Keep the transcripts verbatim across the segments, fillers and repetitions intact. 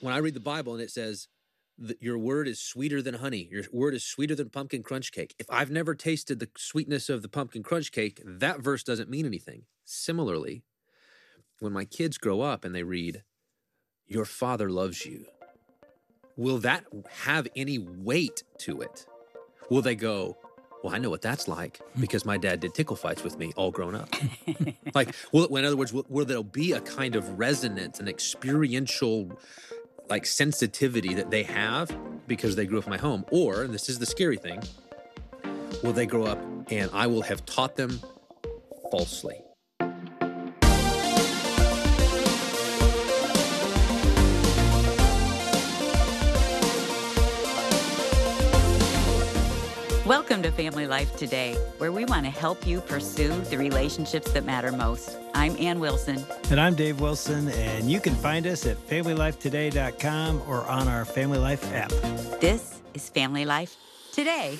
when I read the Bible and it says, your word is sweeter than honey, your word is sweeter than pumpkin crunch cake. If I've never tasted the sweetness of the pumpkin crunch cake, that verse doesn't mean anything. Similarly, when my kids grow up and they read, your father loves you, will that have any weight to it? Will they go, well, I know what that's like because my dad did tickle fights with me all grown up. Like, well, in other words, will, will there be a kind of resonance, an experiential like sensitivity that they have because they grew up in my home? Or, and this is the scary thing, will they grow up and I will have taught them falsely? Welcome to Family Life Today, where we want to help you pursue the relationships that matter most. I'm Ann Wilson. And I'm Dave Wilson, and you can find us at family life today dot com or on our Family Life app. This is Family Life Today.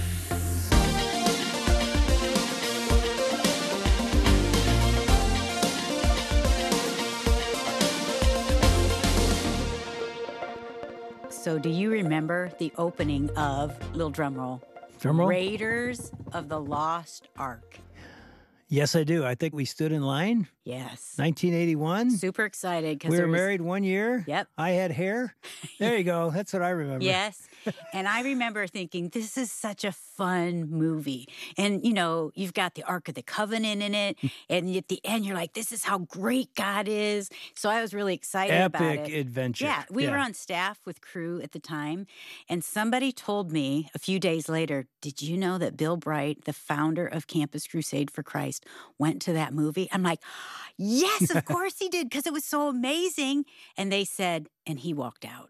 So do you remember the opening of, little drum roll, Drum roll? Raiders of the Lost Ark? Yes, I do. I think we stood in line. Yes. nineteen eighty-one. Super excited. We were was... married one year. Yep. I had hair. There you go. That's what I remember. Yes. And I remember thinking, this is such a fun movie. And, you know, you've got the Ark of the Covenant in it. And at the end, you're like, this is how great God is. So I was really excited Epic about it. Epic adventure. Yeah. We yeah. were on staff with crew at the time. And somebody told me a few days later, did you know that Bill Bright, the founder of Campus Crusade for Christ, went to that movie? I'm like, yes, of course he did, because it was so amazing. And they said, and he walked out.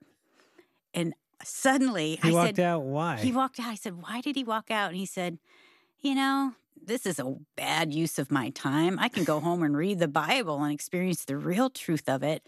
And suddenly he I walked said, out. Why? He walked out. I said, why did he walk out? And he said, you know, this is a bad use of my time. I can go home and read the Bible and experience the real truth of it.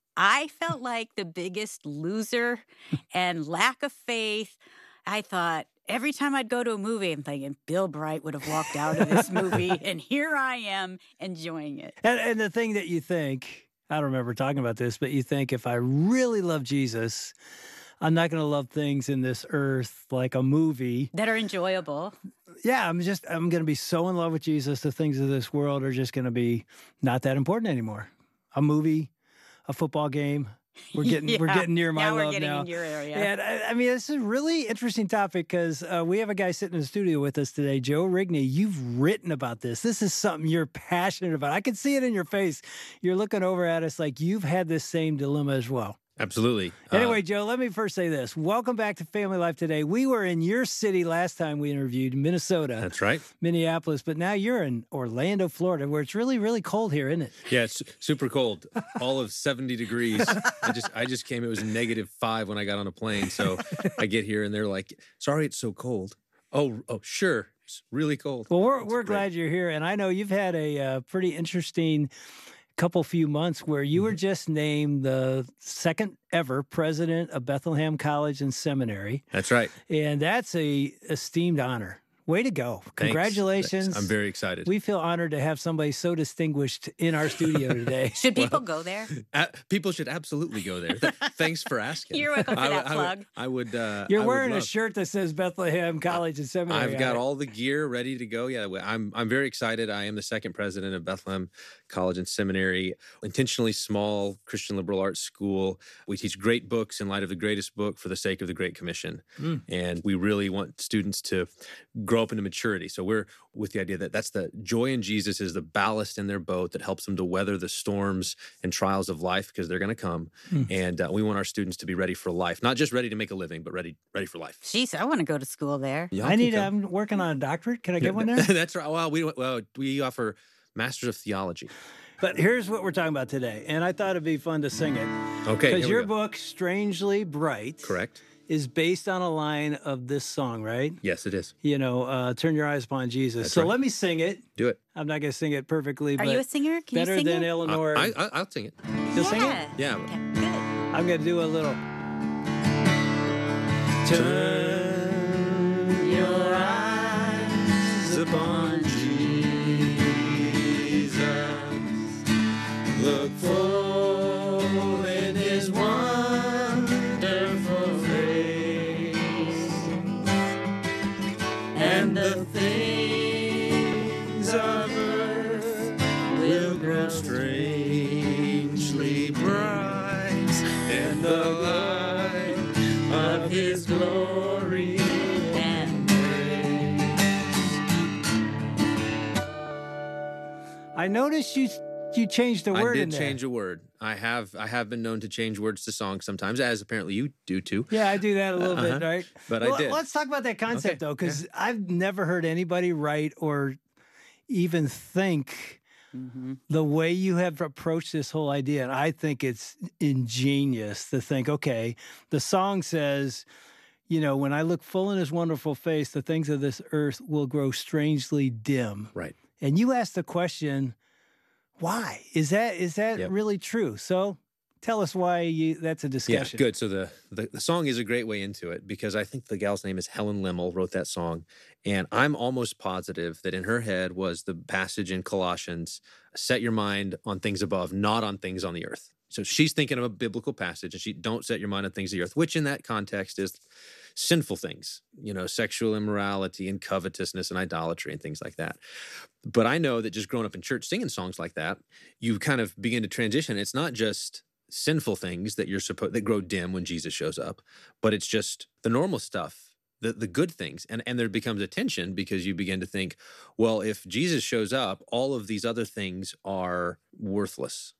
I felt like the biggest loser and lack of faith. I thought every time I'd go to a movie, I'm thinking Bill Bright would have walked out of this movie, and here I am enjoying it. And, and the thing that you think, I don't remember talking about this, but you think if I really love Jesus, I'm not going to love things in this earth like a movie. That are enjoyable. Yeah, I'm just, I'm going to be so in love with Jesus, the things of this world are just going to be not that important anymore. A movie, a football game. We're getting yeah. we're getting near my now love we're getting now. in your area. And I, I mean, this is a really interesting topic because uh, we have a guy sitting in the studio with us today, Joe Rigney. You've written about this. This is something you're passionate about. I can see it in your face. You're looking over at us like you've had this same dilemma as well. Absolutely. Anyway, uh, Joe, let me first say this. Welcome back to Family Life Today. We were in your city last time we interviewed, Minnesota. That's right. Minneapolis. But now you're in Orlando, Florida, where it's really, really cold here, isn't it? Yeah, it's super cold. All of seventy degrees. I just I just came. It was negative five when I got on a plane. So I get here and they're like, sorry, it's so cold. Oh, oh, sure. It's really cold. Well, we're, That's we're great. glad you're here. And I know you've had a uh, pretty interesting couple few months where you were just named the second ever president of Bethlehem College and Seminary. That's right. And that's a esteemed honor. Way to go. Thanks. Congratulations. Thanks. I'm very excited. We feel honored to have somebody so distinguished in our studio today. Should people well, go there? Uh, people should absolutely go there. Thanks for asking. You're welcome for I, that I, plug. I would. Uh, You're I wearing would a shirt that says Bethlehem College and Seminary. I've got all the gear ready to go. Yeah, I'm. I'm very excited. I am the second president of Bethlehem College and Seminary, intentionally small Christian liberal arts school. We teach great books in light of the greatest book for the sake of the Great Commission, mm. and we really want students to grow up into maturity. So we're with the idea that that's the joy in Jesus is the ballast in their boat that helps them to weather the storms and trials of life because they're going to come. Mm. And uh, we want our students to be ready for life, not just ready to make a living, but ready ready for life. Jeez, I want to go to school there. Y'all I need. I'm working on a doctorate. Can I get one there? That's right. Well, we well we offer Masters of Theology. But here's what we're talking about today, and I thought it'd be fun to sing it. Okay, because your book, Strangely Bright, correct, is based on a line of this song, right? Yes, it is. You know, uh, turn your eyes upon Jesus. That's so right. let me sing it. Do it. I'm not going to sing it perfectly, Are but you a singer? Can better you sing than it? Eleanor. I, I, I'll sing it. You'll yeah. sing it? Yeah. Okay, good. I'm going to do a little. Turn your eyes upon Jesus. Look full in his wonderful strangely bright in the light of his glory and grace. I noticed you you changed the word I in did there. change a word. I have I have been known to change words to songs sometimes, as apparently you do too. Yeah, I do that a little Uh-huh. bit, right? But Well, I did. Let's talk about that concept, Okay, though, because I've never heard anybody write or even think Mhm. the way you have approached this whole idea. And I think it's ingenious to think, okay, the song says, you know, when I look full in his wonderful face, the things of this earth will grow strangely dim. Right. And you asked the question, why? Is that is that Yep. really true? So tell us why you that's a Yeah, discussion. good. So the, the the song is a great way into it because I think the gal's name is Helen Limmel, wrote that song. And I'm almost positive that in her head was the passage in Colossians, set your mind on things above, not on things on the earth. So she's thinking of a biblical passage and she don't set your mind on things of the earth, which in that context is sinful things, you know, sexual immorality and covetousness and idolatry and things like that. But I know that just growing up in church singing songs like that, you kind of begin to transition. It's not just sinful things that you're supposed that grow dim when Jesus shows up, but it's just the normal stuff, the the good things. And and there becomes a tension because you begin to think, well, if Jesus shows up, all of these other things are worthless.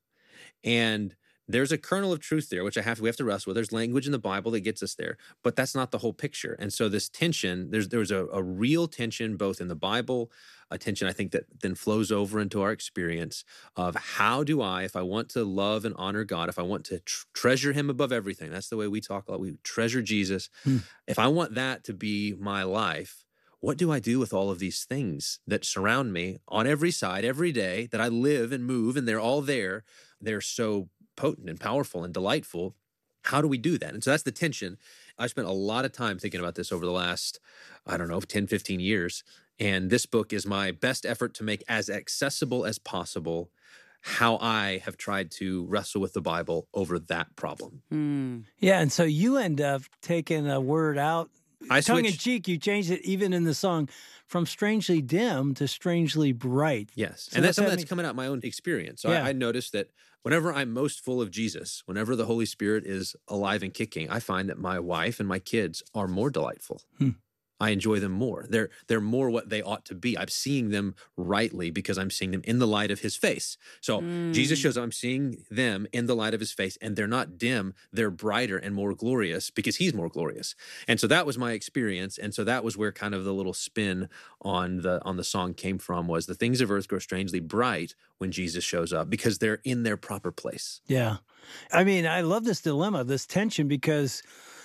And there's a kernel of truth there, which I have we have to wrestle with. There's language in the Bible that gets us there, but that's not the whole picture. And so this tension, there's there's a, a real tension both in the Bible, a tension I think that then flows over into our experience of how do I, if I want to love and honor God, if I want to tr- treasure Him above everything, that's the way we talk a lot. We treasure Jesus. Hmm. If I want that to be my life, what do I do with all of these things that surround me on every side, every day, that I live and move, and they're all there? They're so potent and powerful and delightful. How do we do that? And so that's the tension. I spent a lot of time thinking about this over the last, I don't know, ten, fifteen years. And this book is my best effort to make as accessible as possible how I have tried to wrestle with the Bible over that problem. Mm. Yeah, and so you end up taking a word out. I Tongue in switched- cheek, you changed it even in the song from strangely dim to strangely bright. Yes. So and that's what's that something that's mean? coming out of my own experience. So Yeah. I, I noticed that whenever I'm most full of Jesus, whenever the Holy Spirit is alive and kicking, I find that my wife and my kids are more delightful. Hmm. I enjoy them more. They're they're more what they ought to be. I'm seeing them rightly because I'm seeing them in the light of His face. So Jesus Mm. shows up, I'm seeing them in the light of His face, and they're not dim, they're brighter and more glorious because He's more glorious. And so that was my experience. And so that was where kind of the little spin on the on the song came from, was the things of earth grow strangely bright when Jesus shows up because they're in their proper place. Yeah. I mean, I love this dilemma, this tension, because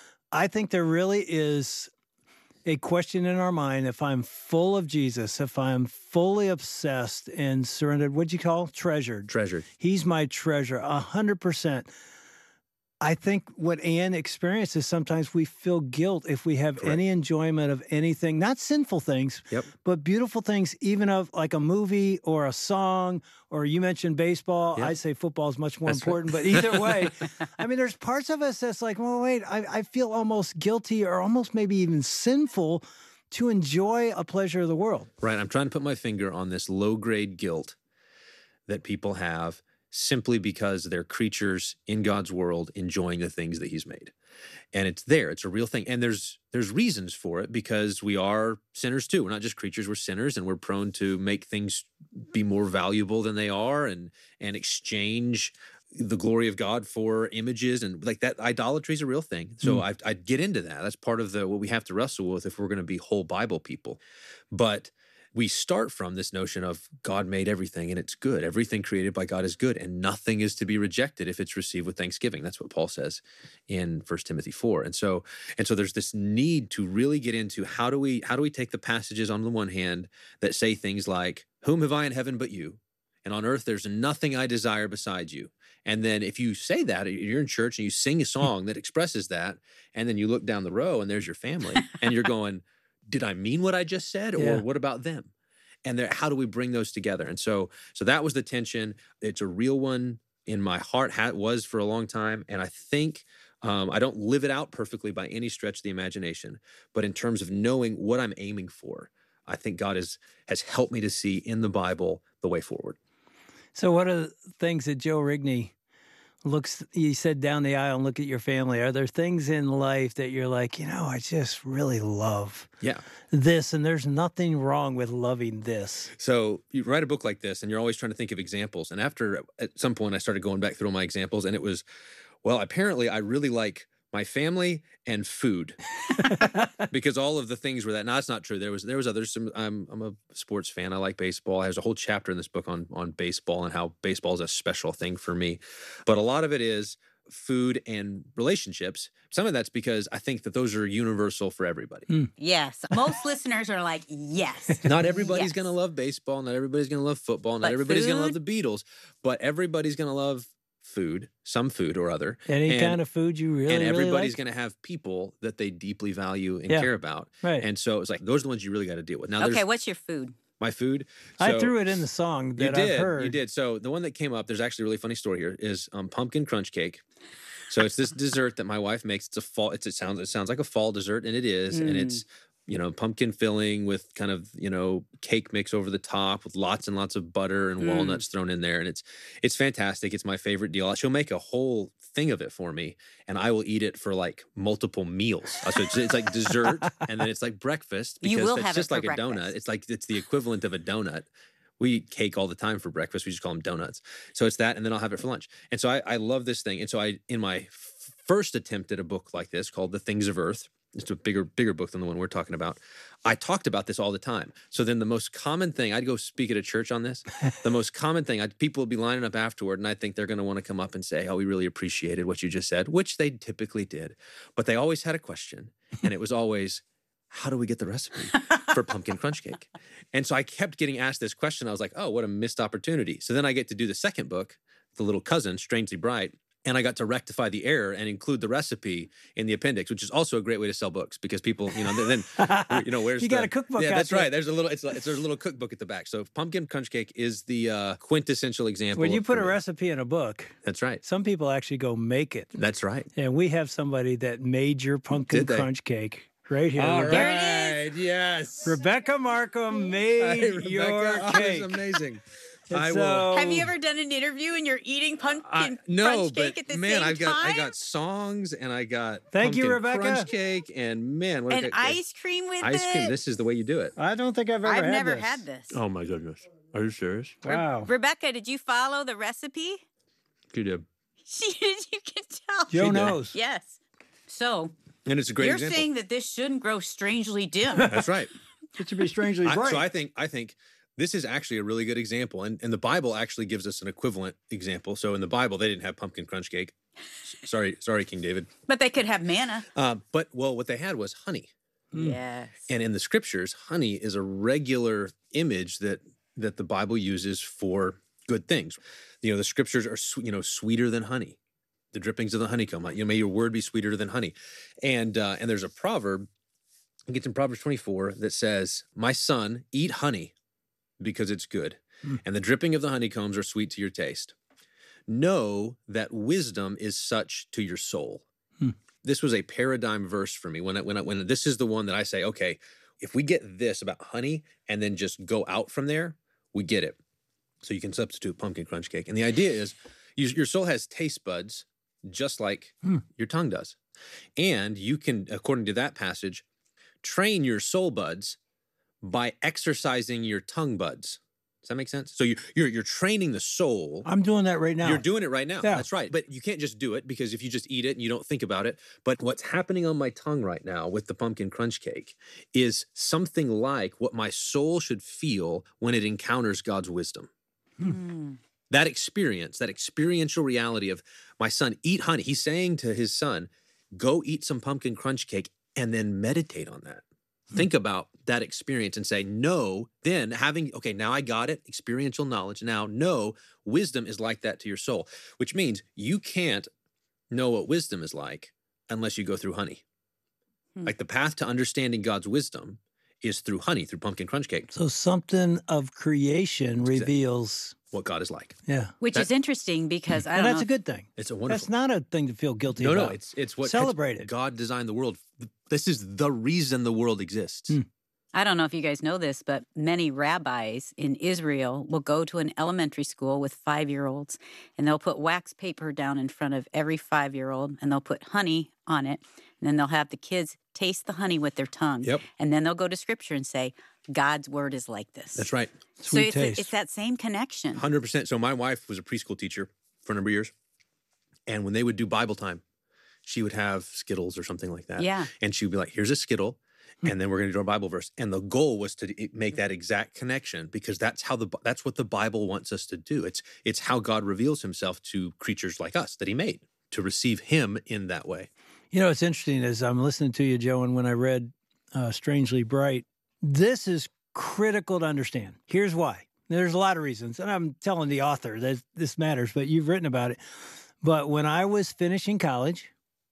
I think there really is a question in our mind. If I'm full of Jesus, if I'm fully obsessed and surrendered, what'd you call treasured? Treasured. He's my treasure, a hundred percent. I think what Anne experiences, sometimes we feel guilt if we have Correct. any enjoyment of anything, not sinful things, Yep. but beautiful things, even of like a movie or a song, or you mentioned baseball. Yep. I'd say football is much more That's right. important, but either way, I mean, there's parts of us that's like, well, wait, I, I feel almost guilty or almost maybe even sinful to enjoy a pleasure of the world. Right. I'm trying to put my finger on this low grade guilt that people have simply because they're creatures in God's world enjoying the things that He's made. And it's there. It's a real thing. And there's there's reasons for it because we are sinners too. We're not just creatures, we're sinners, and we're prone to make things be more valuable than they are and and exchange the glory of God for images, and like that. Idolatry is a real thing. So Mm. I, I'd get into that. That's part of the what we have to wrestle with if we're going to be whole Bible people. But we start from this notion of God made everything and it's good. Everything created by God is good, and nothing is to be rejected if it's received with thanksgiving. That's what Paul says in First Timothy four. And so, and so there's this need to really get into how do we how do we take the passages on the one hand that say things like, "Whom have I in heaven but you? And on earth there's nothing I desire besides you." And then if you say that, you're in church and you sing a song that expresses that, and then you look down the row and there's your family, and you're going, did I mean what I just said? Or Yeah. what about them? And there, how do we bring those together? And so, so that was the tension. It's a real one in my heart, ha- was for a long time. And I think um, I don't live it out perfectly by any stretch of the imagination, but in terms of knowing what I'm aiming for, I think God is, has helped me to see in the Bible the way forward. So what are the things that Joe Rigney looks, you said down the aisle and look at your family, are there things in life that you're like, you know, I just really love Yeah. this, and there's nothing wrong with loving this? So you write a book like this and you're always trying to think of examples. And after, at some point, I started going back through my examples, and it was, well, apparently I really like my family and food because all of the things were that. Now, that's not true. There was there was others. Some, I'm I'm a sports fan. I like baseball. There's a whole chapter in this book on on baseball and how baseball is a special thing for me. But a lot of it is food and relationships. Some of that's because I think that those are universal for everybody. Mm. Yes. Most listeners are like, yes. Not everybody's Yes. going to love baseball. Not everybody's going to love football. Not But everybody's going to love food? the Beatles. But everybody's going to love food, some food or other. Any And- kind of food you really, and everybody's really going to have people that they deeply value and Yeah. care about. like? Right. And so it's like, those are the ones you really got to deal with. Now, Okay, there's what's your food? my food. I So- threw it in the song You that did. I've heard. You did. So the one that came up, there's actually a really funny story here, is um, pumpkin crunch cake. So it's this dessert that my wife makes. It's a fall. It's, it sounds. It sounds like a fall dessert, and it is. And Mm. it's, you know, pumpkin filling with kind of, you know, cake mix over the top with lots and lots of butter and Mm. walnuts thrown in there, and it's it's fantastic. It's my favorite deal. She'll make a whole thing of it for me, and I will eat it for like multiple meals. So it's, it's like dessert, and then it's like breakfast You because will it's have it just for like a donut. breakfast. It's like it's the equivalent of a donut. We eat cake all the time for breakfast. We just call them donuts. So it's that, and then I'll have it for lunch. And so I, I love this thing. And so I, in my f- first attempt at a book like this called The Things of Earth, it's a bigger, bigger book than the one we're talking about. I talked about this all the time. So then the most common thing, I'd go speak at a church on this. The most common thing, I'd, people would be lining up afterward, and I think they're going to want to come up and say, oh, we really appreciated what you just said, which they typically did. But they always had a question, and it was always, how do we get the recipe for pumpkin crunch cake? And so I kept getting asked this question. I was like, oh, what a missed opportunity. So then I get to do the second book, The Little Cousin, Strangely Bright. And I got to rectify the error and include the recipe in the appendix, which is also a great way to sell books because people, you know, then, you know, where's You got the- a cookbook Yeah, out that's there. right. There's a little, it's, like- it's there's a little cookbook at the back. So pumpkin crunch cake is the uh, quintessential example. When you of- put for a me. recipe in a book, That's right. some people actually go make it. That's right. And we have somebody that made your pumpkin Did they? crunch cake right here. All Rebecca, There it right. Yes. Rebecca Markham made Hey, Rebecca, your oh, cake. That's amazing. And I will. so- Have you ever done an interview and you're eating pumpkin I, no, crunch but cake at the man, same I've got time? I got songs and I got Thank you, pumpkin Rebecca. crunch cake and man, what a and good- ice cream with ice it. cream. This is the way you do it. I don't think I've ever I've had never this. had this. Oh my goodness, are you serious? Re- Wow. Rebecca, did you follow the recipe? You did, She did. You can tell. Joe did. knows. Yes. So and it's a great you're example. saying that this shouldn't grow strangely dim. That's right. It should be strangely I, bright. so I think I think this is actually a really good example, and and the Bible actually gives us an equivalent example. So in the Bible, they didn't have pumpkin crunch cake. S- Sorry, sorry, King David. But they could have manna. Uh, but well, what they had was honey. Mm. Yes. And in the scriptures, honey is a regular image that that the Bible uses for good things. You know, the scriptures are swe- you know sweeter than honey, the drippings of the honeycomb. You know, may your word be sweeter than honey. And uh, and there's a proverb. I think it's in Proverbs twenty-four that says, "My son, eat honey, because it's good, Mm. and the dripping of the honeycombs are sweet to your taste. Know that wisdom is such to your soul." Hmm. This was a paradigm verse for me. When I, when I, when this is the one that I say, okay, if we get this about honey and then just go out from there, we get it. So you can substitute pumpkin crunch cake. And the idea is you, your soul has taste buds just like Hmm. your tongue does. And you can, according to that passage, train your soul buds by exercising your tongue buds. Does that make sense? So you, you're you're training the soul. I'm doing that right now. You're doing it right now. Yeah. That's right. But you can't just do it because if you just eat it and you don't think about it. But what's happening on my tongue right now with the pumpkin crunch cake is something like what my soul should feel when it encounters God's wisdom. Mm. That experience, that experiential reality of my son, eat honey. He's saying to his son, go eat some pumpkin crunch cake and then meditate on that. Think about that experience and say, no, then having, okay, now I got it, experiential knowledge. Now, no, wisdom is like that to your soul, which means you can't know what wisdom is like unless you go through honey. Hmm. Like the path to understanding God's wisdom is through honey, through pumpkin crunch cake, So something of creation Exactly. reveals, what God is like. yeah. Which That- is interesting because I And don't that's know. a good thing. It's a wonderful. That's not a thing to feel guilty No, about. no, it's it's what Celebrate it. God designed the world. This is the reason the world exists. Hmm. I don't know if you guys know this, but many rabbis in Israel will go to an elementary school with five-year-olds, and they'll put wax paper down in front of every five-year-old, and they'll put honey on it, and then they'll have the kids taste the honey with their tongue. Yep. And then they'll go to Scripture and say, God's word is like this. That's right. So Sweet it's, taste. it's that same connection. one hundred percent. So my wife was a preschool teacher for a number of years. And when they would do Bible time, she would have Skittles or something like that. Yeah. And she would be like, here's a Skittle. And then we're going to do our Bible verse. And the goal was to make that exact connection, because that's how the that's what the Bible wants us to do. It's it's how God reveals himself to creatures like us that he made, to receive him in that way. You know, it's interesting as I'm listening to you, Joe, and when I read uh, Strangely Bright, this is critical to understand. Here's why. There's a lot of reasons, and I'm telling the author that this matters, but you've written about it. But when I was finishing college,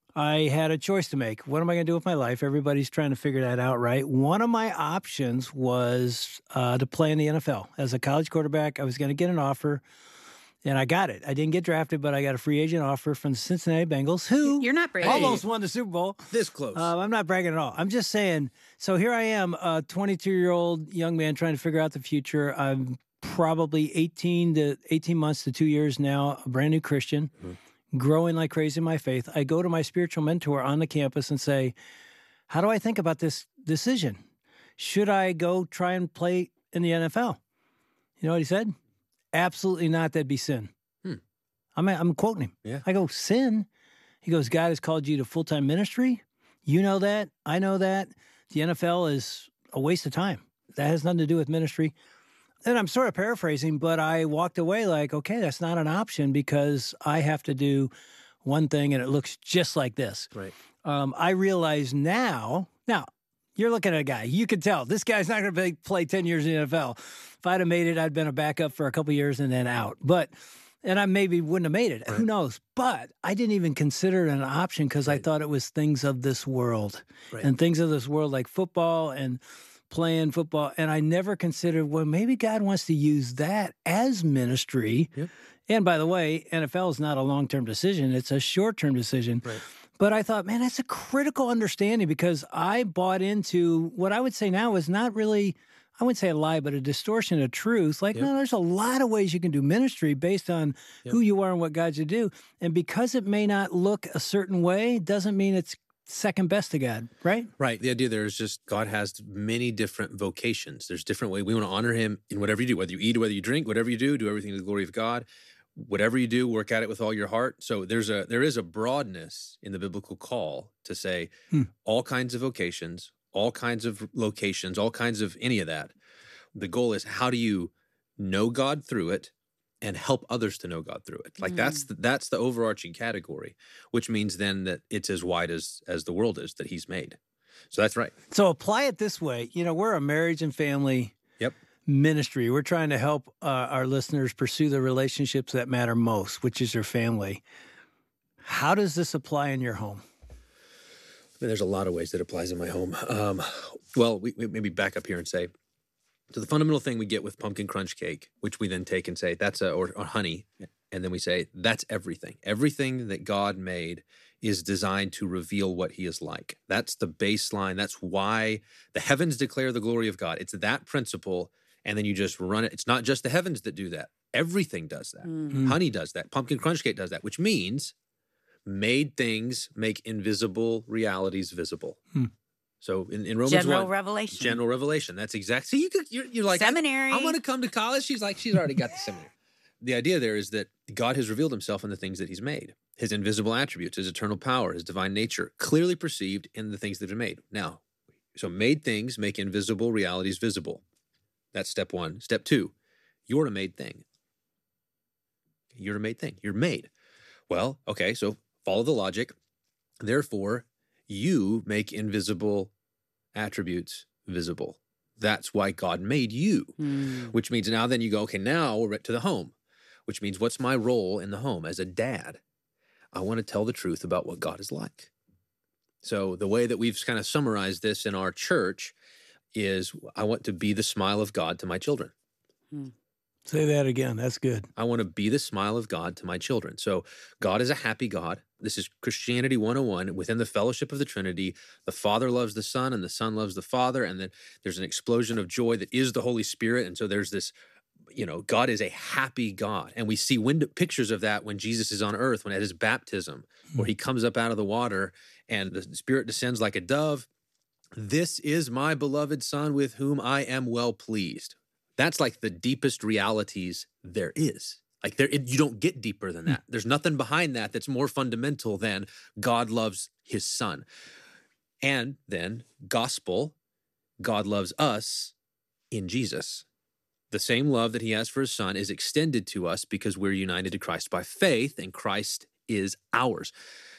I had a choice to make. What am I going to do with my life? Everybody's trying to figure that out, right? One of my options was uh, to play in the N F L. As a college quarterback, I was going to get an offer, and I got it. I didn't get drafted, but I got a free agent offer from the Cincinnati Bengals, who You're not bragging. almost won the Super Bowl. This close. Uh, I'm not bragging at all. I'm just saying, so here I am, a twenty-two-year-old young man trying to figure out the future. I'm probably eighteen to eighteen months to two years now, a brand new Christian. Mm-hmm. Growing like crazy in my faith. I go to my spiritual mentor on the campus and say, how do I think about this decision? Should I go try and play in the N F L? You know what he said? Absolutely not. That'd be sin. Hmm. I'm, I'm quoting him. Yeah. I go, sin? He goes, God has called you to full-time ministry. You know that. I know that. The N F L is a waste of time. That has nothing to do with ministry. And I'm sort of paraphrasing, but I walked away like, okay, that's not an option because I have to do one thing and it looks just like this. Right. Um, I realize now, now you're looking at a guy, you can tell this guy's not going to play ten years in the N F L. If I'd have made it, I'd been a backup for a couple of years and then out. But, and I maybe wouldn't have made it. Right. Who knows? But I didn't even consider it an option because right. I thought it was things of this world right. and things of this world like football and playing football, and I never considered, well, maybe God wants to use that as ministry. Yep. And by the way, N F L is not a long-term decision. It's a short-term decision. Right. But I thought, man, that's a critical understanding because I bought into what I would say now is not really, I wouldn't say a lie, but a distortion of truth. Like, yep. no, there's a lot of ways you can do ministry based on yep. who you are and what God you do. And because it may not look a certain way, doesn't mean it's second best to God, right? Right. The idea there is just God has many different vocations. There's different ways. We want to honor him in whatever you do, whether you eat or whether you drink, whatever you do, do everything to the glory of God. Whatever you do, work at it with all your heart. So there's a there is a broadness in the biblical call to say hmm. all kinds of vocations, all kinds of locations, all kinds of any of that. The goal is how do you know God through it and help others to know God through it. Like mm. that's the, that's the overarching category, which means then that it's as wide as as the world is that he's made. So that's right. So apply it this way. You know, we're a marriage and family yep. ministry. We're trying to help uh, our listeners pursue the relationships that matter most, which is their family. How does this apply in your home? I mean, there's a lot of ways that it applies in my home. Um, well, we, we maybe back up here and say, so the fundamental thing we get with pumpkin crunch cake, which we then take and say, that's a, or, or honey, and then we say, that's everything. Everything that God made is designed to reveal what he is like. That's the baseline. That's why the heavens declare the glory of God. It's that principle, and then you just run it. It's not just the heavens that do that. Everything does that. Mm-hmm. Honey does that. Pumpkin crunch cake does that, which means made things make invisible realities visible. Hmm. So in, in Romans General one, revelation. General revelation. That's exactly. So you could, you're, you're like, seminary. I, I want to come to college. She's like, she's already got the seminary. The idea there is that God has revealed himself in the things that he's made. His invisible attributes, his eternal power, his divine nature, clearly perceived in the things that are made. Now, so made things make invisible realities visible. That's step one. Step two, you're a made thing. You're a made thing. You're made. Well, okay, so follow the logic. Therefore, you make invisible attributes visible. That's why God made you, mm. which means now then you go, okay, now we're to the home, which means what's my role in the home as a dad? I want to tell the truth about what God is like. So the way that we've kind of summarized this in our church is I want to be the smile of God to my children. Mm. Say that again. That's good. I want to be the smile of God to my children. So God is a happy God. This is Christianity one oh one. Within the fellowship of the Trinity, the Father loves the Son and the Son loves the Father. And then there's an explosion of joy that is the Holy Spirit. And so there's this, you know, God is a happy God. And we see window, pictures of that when Jesus is on earth, when at his baptism, where he comes up out of the water and the Spirit descends like a dove. This is my beloved Son with whom I am well pleased. That's like the deepest realities there is. Like there, it, you don't get deeper than that. There's nothing behind that that's more fundamental than God loves his Son. And then gospel, God loves us in Jesus. The same love that he has for his Son is extended to us because we're united to Christ by faith, and Christ is ours.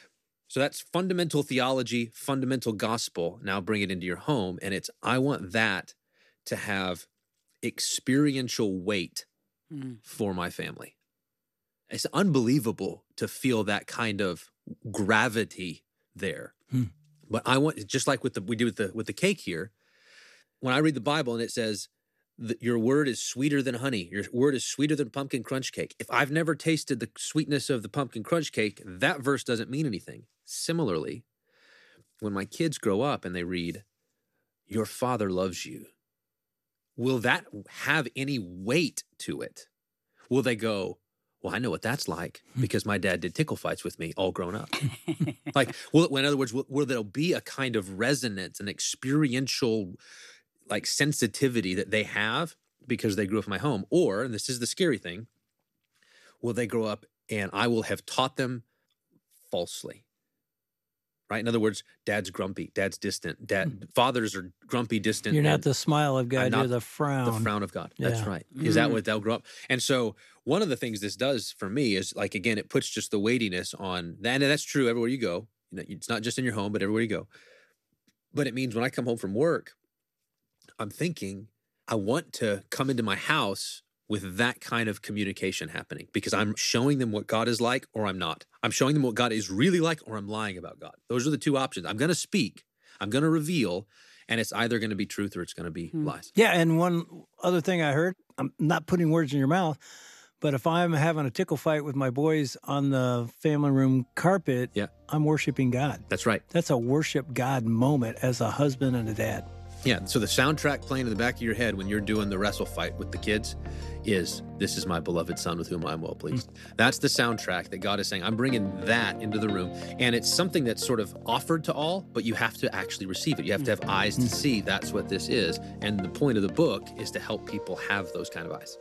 So that's fundamental theology, fundamental gospel. Now bring it into your home, and it's, I want that to have experiential weight mm. for my family. It's unbelievable to feel that kind of gravity there. Mm. But I want, just like with the we do with the with the cake here, when I read the Bible and it says that your word is sweeter than honey, your word is sweeter than pumpkin crunch cake. If I've never tasted the sweetness of the pumpkin crunch cake, that verse doesn't mean anything. Similarly, when my kids grow up and they read, your Father loves you, will that have any weight to it? Will they go, well, I know what that's like because my dad did tickle fights with me all grown up. Like, well, in other words, will, will there be a kind of resonance, an experiential like sensitivity that they have because they grew up in my home? Or, and this is the scary thing, will they grow up and I will have taught them falsely? Right? In other words, dad's grumpy, dad's distant, dad, fathers are grumpy, distant. You're not the smile of God, you're the frown. The frown of God. Yeah. That's right. Mm. Is that what they'll grow up? And so one of the things this does for me is, like, again, it puts just the weightiness on that. And that's true everywhere you go. You know, it's not just in your home, but everywhere you go. But it means when I come home from work, I'm thinking, I want to come into my house with that kind of communication happening because I'm showing them what God is like or I'm not. I'm showing them what God is really like or I'm lying about God. Those are the two options. I'm going to speak, I'm going to reveal, and it's either going to be truth or it's going to be hmm. lies. Yeah, and one other thing I heard, I'm not putting words in your mouth, but if I'm having a tickle fight with my boys on the family room carpet, yeah. I'm worshiping God. That's right. That's a worship God moment as a husband and a dad. Yeah, so the soundtrack playing in the back of your head when you're doing the wrestle fight with the kids is, this is my beloved Son with whom I'm well pleased. Mm. That's the soundtrack that God is saying, I'm bringing that into the room. And it's something that's sort of offered to all, but you have to actually receive it. You have to have eyes to see that's what this is. And the point of the book is to help people have those kind of eyes.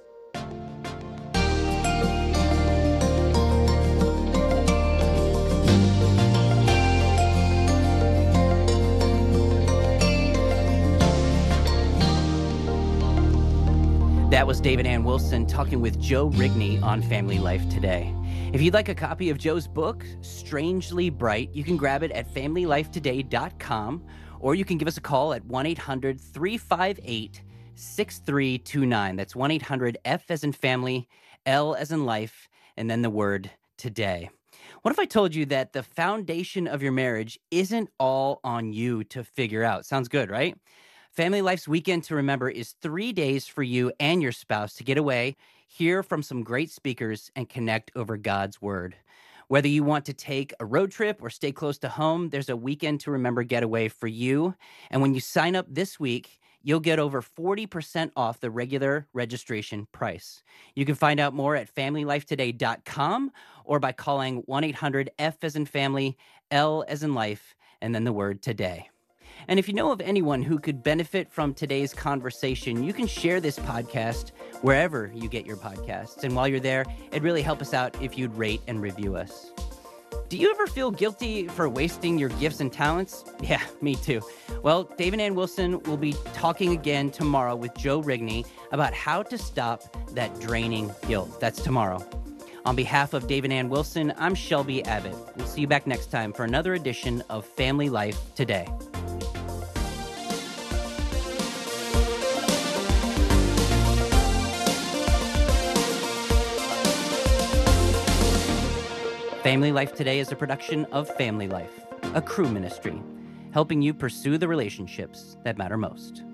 That was David Ann Wilson talking with Joe Rigney on Family Life Today. If you'd like a copy of Joe's book, Strangely Bright, you can grab it at family life today dot com, or you can give us a call at one eight hundred three five eight six three two nine. That's one eight hundred F as in family, L as in life, and then the word today. What if I told you that the foundation of your marriage isn't all on you to figure out? Sounds good, right? Family Life's Weekend to Remember is three days for you and your spouse to get away, hear from some great speakers, and connect over God's Word. Whether you want to take a road trip or stay close to home, there's a Weekend to Remember getaway for you. And when you sign up this week, you'll get over forty percent off the regular registration price. You can find out more at family life today dot com or by calling one eight hundred F as in family, L as in life, and then the word today. And if you know of anyone who could benefit from today's conversation, you can share this podcast wherever you get your podcasts. And while you're there, it'd really help us out if you'd rate and review us. Do you ever feel guilty for wasting your gifts and talents? Yeah, me too. Well, David Ann Wilson will be talking again tomorrow with Joe Rigney about how to stop that draining guilt. That's tomorrow. On behalf of David Ann Wilson, I'm Shelby Abbott. We'll see you back next time for another edition of Family Life Today. Family Life Today is a production of Family Life, a Cru ministry, helping you pursue the relationships that matter most.